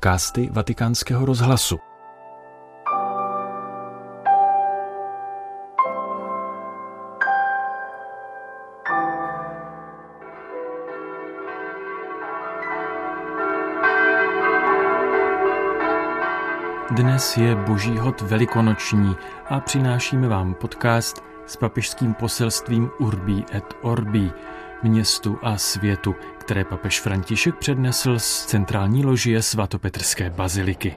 podcasty Vatikánského rozhlasu. Dnes je Boží hod velikonoční a přinášíme vám podcast s papežským poselstvím Urbi et Orbi, městu a světu, které papež František přednesl z centrální ložie svatopetrské baziliky.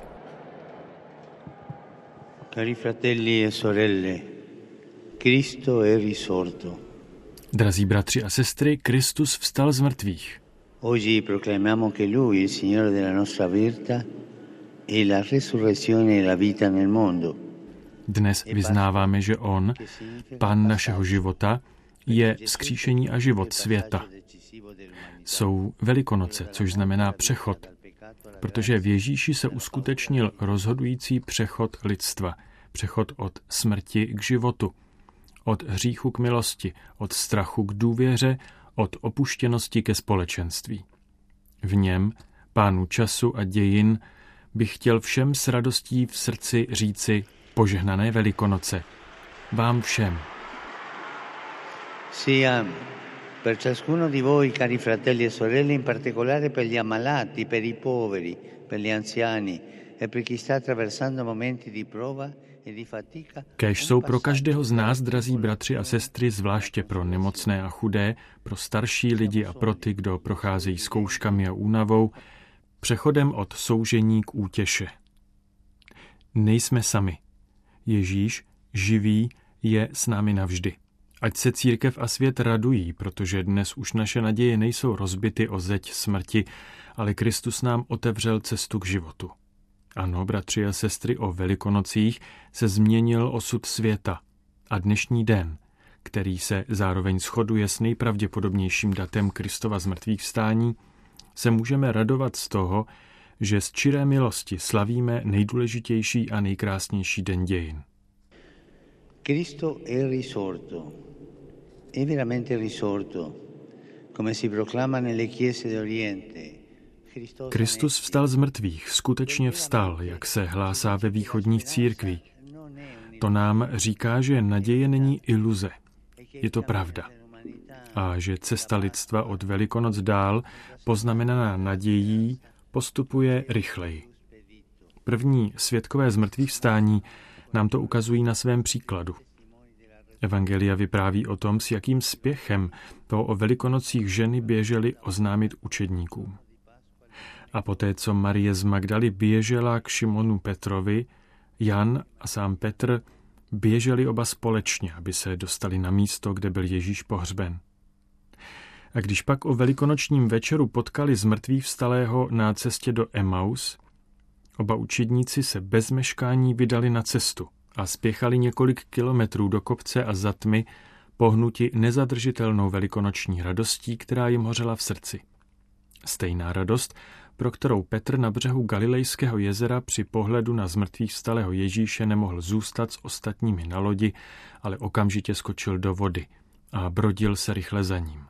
Cari fratelli e sorelle, Cristo è risorto. Drazí bratři a sestry, Kristus vstal z mrtvých. Oggi proclamiamo che Lui, il Signore della nostra vita, è la resurrezione e la vita nel mondo. Dnes vyznáváme, že on, Pán našeho života, je vzkříšení a život světa. Jsou Velikonoce, což znamená přechod, protože v Ježíši se uskutečnil rozhodující přechod lidstva, přechod od smrti k životu, od hříchu k milosti, od strachu k důvěře, od opuštěnosti ke společenství. V něm, Pánu času a dějin, bych chtěl všem s radostí v srdci říci požehnané Velikonoce. Vám všem. Sia per ciascuno di voi, cari fratelli e sorelle, in particolare per gli ammalati, per i poveri, per gli anziani e per chi sta attraversando momenti di prova e di fatica. Kéž jsou pro každého z nás, drazí bratři a sestry, zvláště pro nemocné a chudé, pro starší lidi a pro ty, kdo procházejí zkouškami a únavou, přechodem od soužení k útěše. Nejsme sami. Ježíš, živý, je s námi navždy. Ať se církev a svět radují, protože dnes už naše naděje nejsou rozbity o zeď smrti, ale Kristus nám otevřel cestu k životu. Ano, bratři a sestry, o Velikonocích se změnil osud světa a dnešní den, který se zároveň shoduje s nejpravděpodobnějším datem Kristova zmrtvýchvstání, se můžeme radovat z toho, že z čiré milosti slavíme nejdůležitější a nejkrásnější den dějin. Cristo è risorto, è veramente risorto, come si proclama nelle chiese d'Oriente. Kristus vstal z mrtvých, skutečně vstal, jak se hlásá ve východních církvích. To nám říká, že naděje není iluze, je to pravda. A že cesta lidstva od Velikonoc dál, poznamenaná nadějí, postupuje rychleji. První svědkové zmrtvýchvstání nám to ukazují na svém příkladu. Evangelia vypráví o tom, s jakým spěchem to o Velikonocích ženy běžely oznámit učedníkům. A poté, co Marie z Magdaly běžela k Šimonu Petrovi, Jan a sám Petr běželi oba společně, aby se dostali na místo, kde byl Ježíš pohřben. A když pak o velikonočním večeru potkali zmrtvýchvstalého na cestě do Emaus, oba učedníci se bez meškání vydali na cestu a spěchali několik kilometrů do kopce a za tmy, pohnuti nezadržitelnou velikonoční radostí, která jim hořela v srdci. Stejná radost, pro kterou Petr na břehu Galilejského jezera při pohledu na zmrtvýchvstalého Ježíše nemohl zůstat s ostatními na lodi, ale okamžitě skočil do vody a brodil se rychle za ním.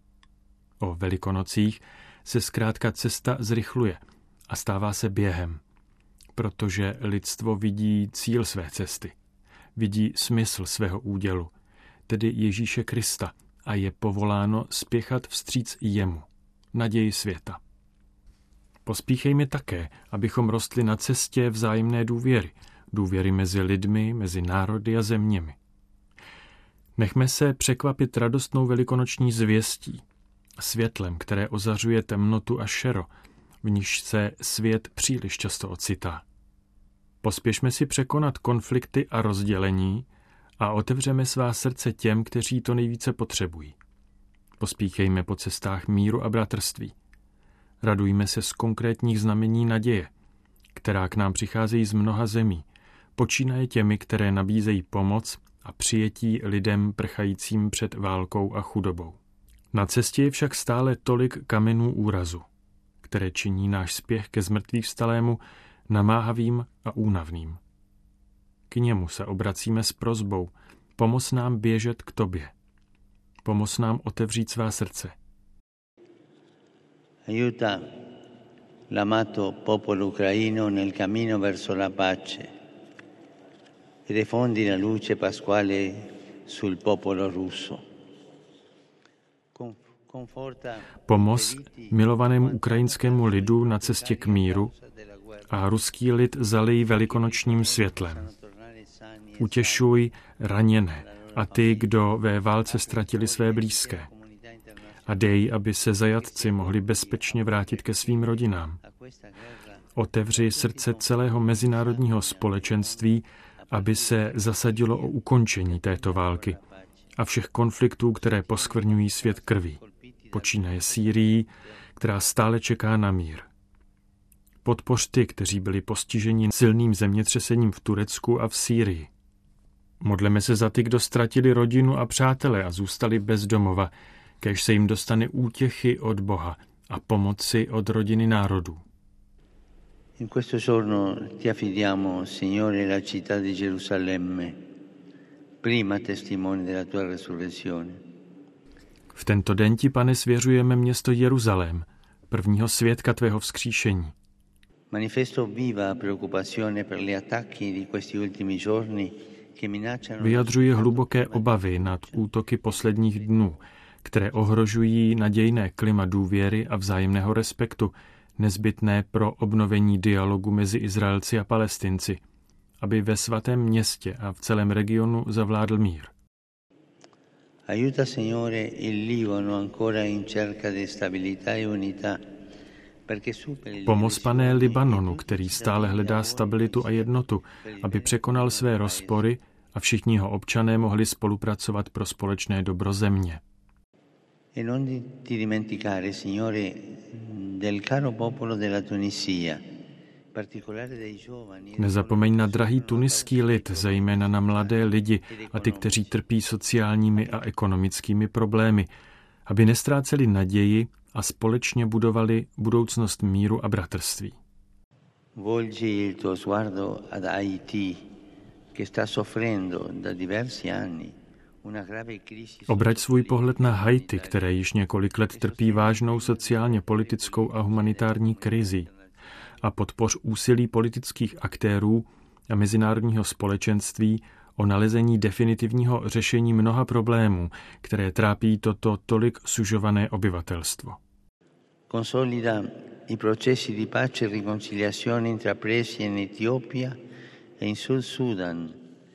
O Velikonocích se zkrátka cesta zrychluje a stává se během, protože lidstvo vidí cíl své cesty, vidí smysl svého údělu, tedy Ježíše Krista, a je povoláno spěchat vstříc jemu, naději světa. Pospíchejme také, abychom rostli na cestě vzájemné důvěry mezi lidmi, mezi národy a zeměmi. Nechme se překvapit radostnou velikonoční zvěstí, světlem, které ozařuje temnotu a šero, v níž se svět příliš často ocitá. Pospěšme si překonat konflikty a rozdělení a otevřeme svá srdce těm, kteří to nejvíce potřebují. Pospíchejme po cestách míru a bratrství. Radujme se z konkrétních znamení naděje, která k nám přicházejí z mnoha zemí, počínaje těmi, které nabízejí pomoc a přijetí lidem prchajícím před válkou a chudobou. Na cestě je však stále tolik kamenů úrazu, které činí náš spěch ke zmrtvýchvstalému namáhavým a únavným. K němu se obracíme s prosbou, pomoz nám běžet k tobě. Pomoz nám otevřít svá srdce. Aiuta l'amato popolo ucraino nel cammino verso la pace e defondi la luce pasquale sul popolo russo. Pomoz milovanému ukrajinskému lidu na cestě k míru a ruský lid zalij velikonočním světlem. Utěšuj raněné a ty, kdo ve válce ztratili své blízké. A dej, aby se zajatci mohli bezpečně vrátit ke svým rodinám. Otevři srdce celého mezinárodního společenství, aby se zasadilo o ukončení této války a všech konfliktů, které poskvrňují svět krví. Počínaje Sýrií, která stále čeká na mír. Podpoř ty, kteří byli postiženi silným zemětřesením v Turecku a v Sýrii. Modleme se za ty, kdo ztratili rodinu a přátele a zůstali bez domova, kéž se jim dostane útěchy od Boha a pomoci od rodiny národů. In questo giorno ti affidiamo, Signore, la città di Gerusalemme, prima testimone della tua resurrezione. V tento den ti, Pane, svěřujeme město Jeruzalém, prvního svědka tvého vzkříšení. Manifesto viva preoccupazione per gli attacchi di questi ultimi giorni che minacciano. Vyjadřuje hluboké obavy nad útoky posledních dnů, které ohrožují nadějné klima důvěry a vzájemného respektu, nezbytné pro obnovení dialogu mezi Izraelci a Palestinci, aby ve svatém městě a v celém regionu zavládl mír. Aiuta, Signore, il Libano ancora in cerca di stabilità e unità. Pomoz, Pane, Libanonu, který stále hledá stabilitu a jednotu, aby překonal své rozpory a všichni jeho občané mohli spolupracovat pro společné dobro země. E non ti dimenticare, Signore, del caro popolo della Tunisia. Nezapomeň na drahý tuniský lid, zejména na mladé lidi a ty, kteří trpí sociálními a ekonomickými problémy, aby nestráceli naději a společně budovali budoucnost míru a bratrství. Volgi il tuo sguardo ad Haiti, che sta soffrendo da diversi anni. Obrať svůj pohled na Haiti, které již několik let trpí vážnou sociálně politickou a humanitární krizi, a podpoř úsilí politických aktérů a mezinárodního společenství o nalezení definitivního řešení mnoha problémů, které trápí toto tolik sužované obyvatelstvo. Consolida i processi di pace e riconciliazione intrapresi in Etiopia e in Sud Sudan.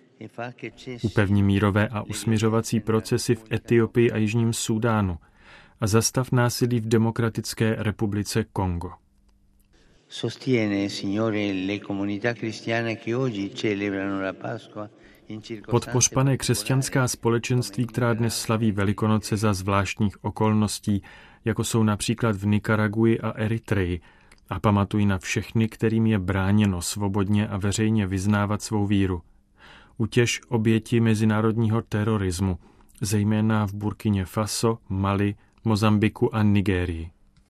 Upevni mírové a usmiřovací procesy v Etiopii a Jižním Súdánu a zastav násilí v Demokratické republice Kongo. Sostiene, Signore, le comunità cristiane che oggi celebrano la Pasqua. Podpoř, Pane, křesťanská společenství, která dnes slaví Velikonoce za zvláštních okolností, jako jsou například v Nikaragui a Eritreji, a pamatuj na všechny, kterým je bráněno svobodně a veřejně vyznávat svou víru. Utěš oběti mezinárodního terorismu, zejména v Burkině Faso, Mali, Mozambiku a Nigérii.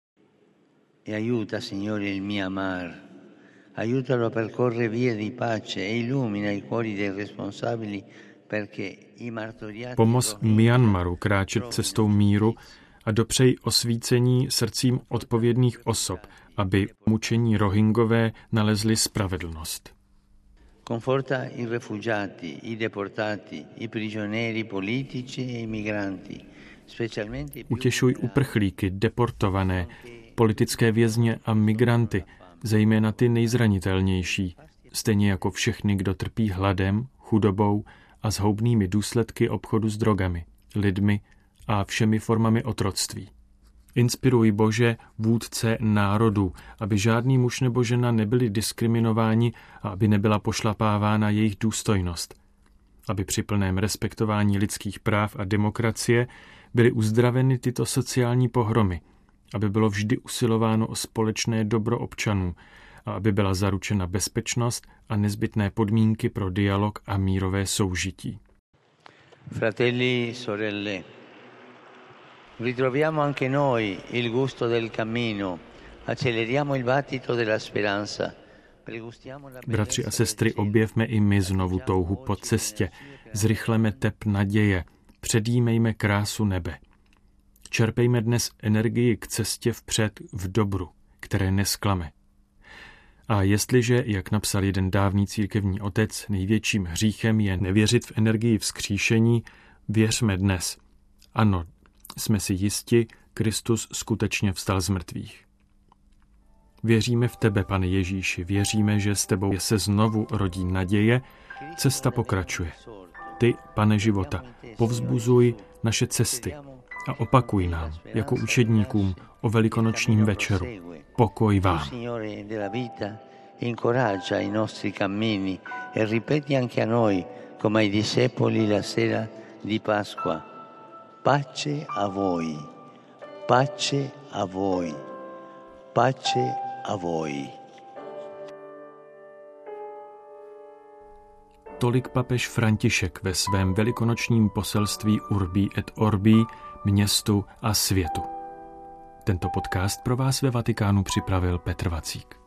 E aiuta, Signore, il Myanmar. Aiutalo a percorrere vie di pace e illumina i cuori dei responsabili perché i martoriati. Pomoz Myanmaru kráčet cestou míru a dopřej osvícení srdcím odpovědných osob, aby mučení Rohingové nalezli spravedlnost. Conforta i rifugiati, i deportati, i prigionieri politici e i migranti, specialmente. Utěšuj uprchlíky, deportované, politické vězně a migranty, zejména ty nejzranitelnější, stejně jako všechny, kdo trpí hladem, chudobou a zhoubnými důsledky obchodu s drogami, lidmi a všemi formami otroctví. Inspiruj, Bože, vůdce národů, aby žádný muž nebo žena nebyli diskriminováni a aby nebyla pošlapávána jejich důstojnost. Aby při plném respektování lidských práv a demokracie byly uzdraveny tyto sociální pohromy, aby bylo vždy usilováno o společné dobro občanů a aby byla zaručena bezpečnost a nezbytné podmínky pro dialog a mírové soužití. Fratelli, sorelle, ritroviamo anche noi il gusto del cammino, acceleriamo il battito della speranza. Bratři a sestry, objevme i my znovu touhu po cestě, zrychleme tep naděje, předjímejme krásu nebe. Čerpejme dnes energii k cestě vpřed v dobru, které nesklame. A jestliže, jak napsal jeden dávný církevní otec, největším hříchem je nevěřit v energii vzkříšení, věřme dnes. Ano, jsme si jisti, Kristus skutečně vstal z mrtvých. Věříme v tebe, Pane Ježíši, věříme, že s tebou se znovu rodí naděje, cesta pokračuje. Ty, Pane života, povzbuzuj naše cesty a opakuj nám, jako učedníkům, o velikonočním večeru. Pokoj vám. Incoraggia i nostri cammini e ripeti anche a noi, come ai discepoli la sera di Pasqua. Pace a voi, pace a voi, pace a voi. Tolik papež František ve svém velikonočním poselství Urbi et Orbi, městu a světu. Tento podcast pro vás ve Vatikánu připravil Petr Vacík.